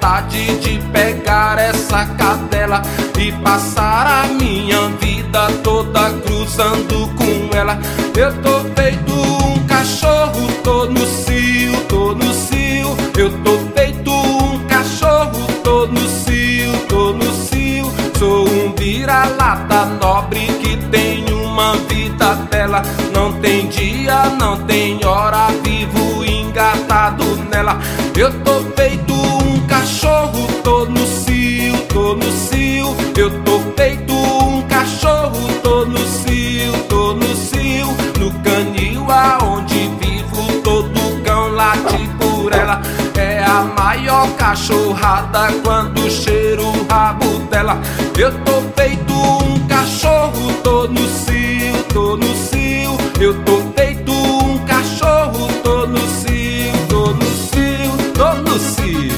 vontade de pegar essa cadela e passar a minha vida toda cruzando com ela. Eu tô feito um cachorro, tô no cio, tô no cio. Eu tô feito um cachorro, tô no cio, tô no cio. Sou um vira-lata nobre que tem uma vida bela. Não tem dia, não tem hora, vivo engatado nela. Eu tô feito um cachorro, tô no cio, tô no cio. Eu tô feito um cachorro, tô no cio, tô no cio. No canil aonde vivo, todo cão late por ela. É a maior cachorrada quando cheiro o rabo dela. Eu tô feito um cachorro, tô no cio, tô no cio. Eu tô feito um cachorro, tô no cio, tô no cio, tô no cio.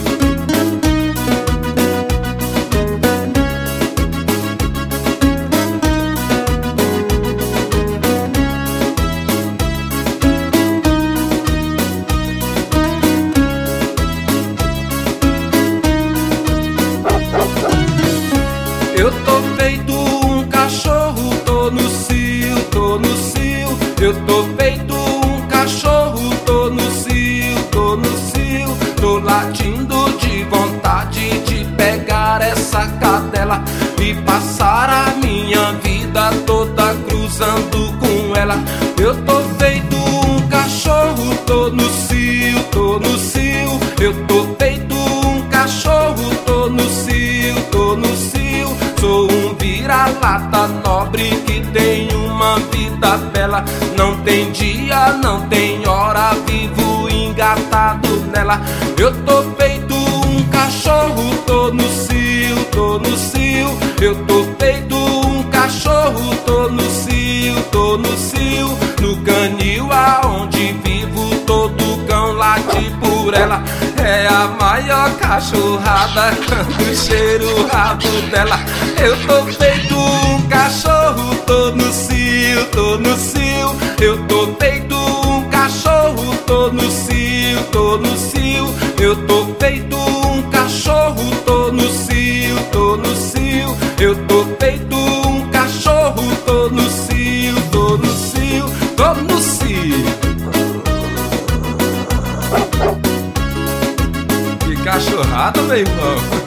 Eu tô feito um cachorro, tô no cio, tô no cio. Eu tô feito um cachorro, tô no cio, tô no cio. Tô latindo de vontade de pegar essa cadela e passar a minha vida toda cruzando com ela. Eu tô feito um cachorro, tô no cio, tô no cio. Eu tô feito um cachorro, tô no cio, tô no cio. Sou um vira-lata nobre que tem uma vida bela. Não tem dia, não tem hora, vivo engatado nela. Eu tô feito um cachorro, tô no cio, tô no cio. Eu tô feito um cachorro, tô no cio, tô no cio. No canil aonde vivo, todo cão late por ela. É a maior cachorrada quando cheiro o rabo dela. Eu tô feito um cachorro, tô no cio, tô no cio. Eu tô feito um cachorro, tô no cio, tô no cio. Eu tô feito um cachorro, tô no cio, tô no cio. Eu tô feito um cachorro, tô no cio, tô no cio, tô no cio. Que cachorrada, meu irmão.